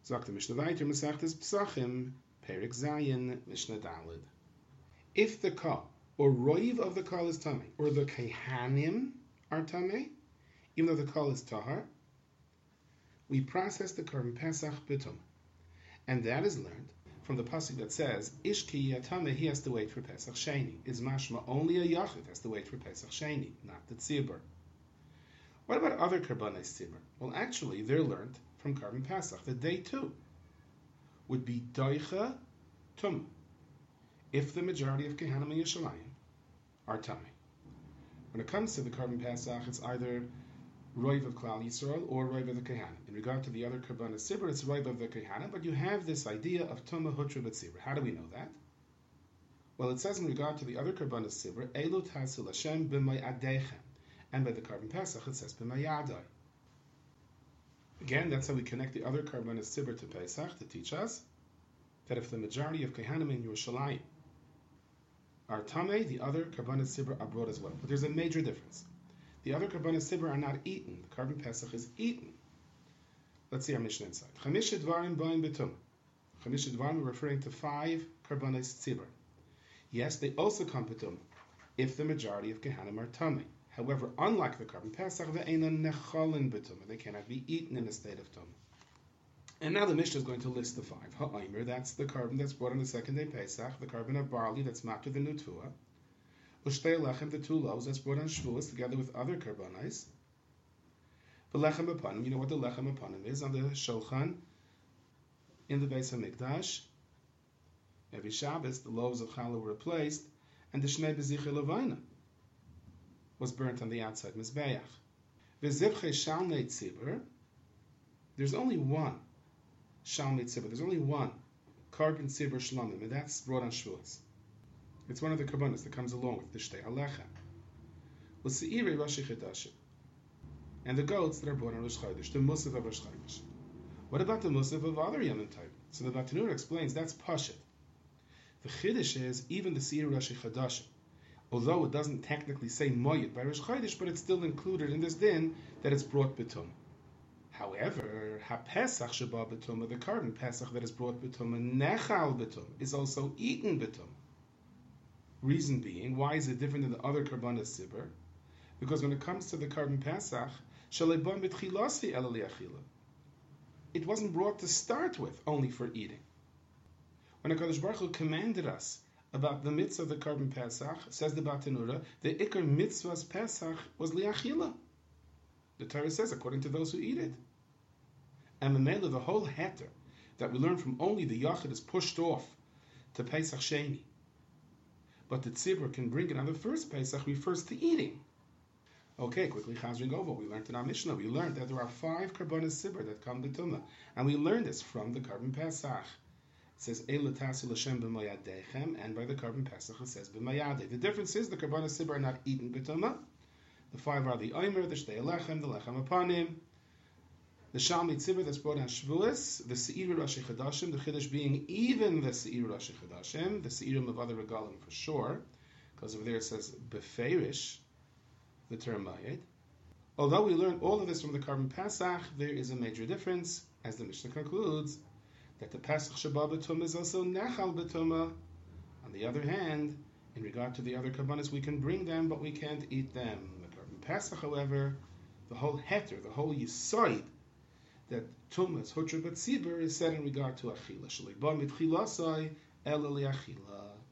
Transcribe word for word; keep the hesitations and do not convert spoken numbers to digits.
Sagt the Mishnah weiter, Masechtes Pesachim, Perik Zayin, Mishnah Dalid. If the kal, or roiv of the kal is tamei, or the kehanim are tamei, even though the kal is tahar, we process the korban pesach b'tum, and that is learned from the pasuk that says, Ish ki yatameh, he has to wait for Pesach Sheni. Is mashma only a yachid has to wait for Pesach Sheni, not the tzibur. What about other karbanos tzibur? Well, actually, they're learned from korban pesach that they too would be doicha tum, if the majority of kehanim in Yerushalayim are tamei. When it comes to the korban pesach, it's either roiv of Klal Yisrael or roiv of the kehanim. In regard to the other karbanos tzibur, it's roiv of the kehanim, but you have this idea of tumah hutra b'tzibur. How do we know that? Well, it says in regard to the other karbanos tzibur, elu tasul Hashem b'may adechem, and by the korban pesach it says b'may yadai. Again, that's how we connect the other karbanos tzibur to Pesach to teach us that if the majority of kehanim in Yerushalayim are tamei, the other karbanos tzibur are brought as well. But there's a major difference. The other karbanos tzibur are not eaten. The korban pesach is eaten. Let's see our Mishnah inside. Chamisha dvarim ba'in betum. Chamisha dvarim, we're referring to five karbanos tzibur. Yes, they also come betum if the majority of kehanim are tamei. However, unlike the korban pesach, ve'eina nechalin betum, they cannot be eaten in a state of tum. And now the Mishnah is going to list the five. Ha'omer, that's the korban that's brought on the second day Pesach, the korban of barley that's matter the nutua. Ushtei lechem, the two loaves that's brought on Shavuos together with other karbanos. The lechem upanim, you know what the lechem upanim is on the shulchan in the Beis Hamikdash. Every Shabbos, the loaves of challah were replaced, and the shnei bezichei levayna was burnt on the outside mizbeach. V'zivchei shalmei tzibur, there's only one shalmei tzibur. There's only one korban tzibur shlomim, and that's brought on Shavuos. It's one of the karbanos that comes along with the shtei halechem. With seirei Rosh Chodeshim, and the goats that are born on Rosh Chodesh, the musaf of Rosh Chodesh. What about the musaf of other Yom Tov? So the Batanura explains that's pashut. The chiddush is even the seirei Rosh Chodeshim, although it doesn't technically say moyed by Rosh Chodesh, but it's still included in this din that it's brought betum. However, ha-pesach sheba betum, the korban pesach that is brought betum, nechal betum, is also eaten betum. Reason being, why is it different than the other karbanos tzibur? Because when it comes to the korban pesach, shalebon b'tchilasi ela li'achila, it wasn't brought to start with only for eating. When HaKadosh Baruch Hu commanded us about the mitzvah of the korban pesach, says the Batanura, the ikar mitzvah's pesach was li'achila. The Torah says, according to those who eat it. And Mamela, the whole heter that we learn from only the yachid is pushed off to Pesach Sheni. But the tzibur can bring it on the first Pesach refers to eating. Okay, quickly chazring over. We learned in our Mishnah, we learned that there are five karbanos tzibur that come betumah. And we learned this from the korban pesach. It says, Eila tasil Hashem b'mayadechem, and by the korban pesach it says b'mayadeh. The difference is the karbanos tzibur are not eaten betumah. The five are the omer, the shtei lechem, the lechem apanim, the shalmei tzibur that's brought on Shavuos, the seirei Rosh Chodeshim, the chiddush being even the seirei Rosh Chodeshim, the seirim of other regalim for sure, because over there it says beferish, the term mayed. Although we learn all of this from the korban pesach, there is a major difference, as the Mishnah concludes, that the pesach sheba betumah is also nechal betumah. On the other hand, in regard to the other karbanos, we can bring them, but we can't eat them. The korban pesach, however, the whole heter, the whole yisoid, that tumas hutra b'tzibur is said in regard to achila. Shalei ba mitchilasai ela li'achila.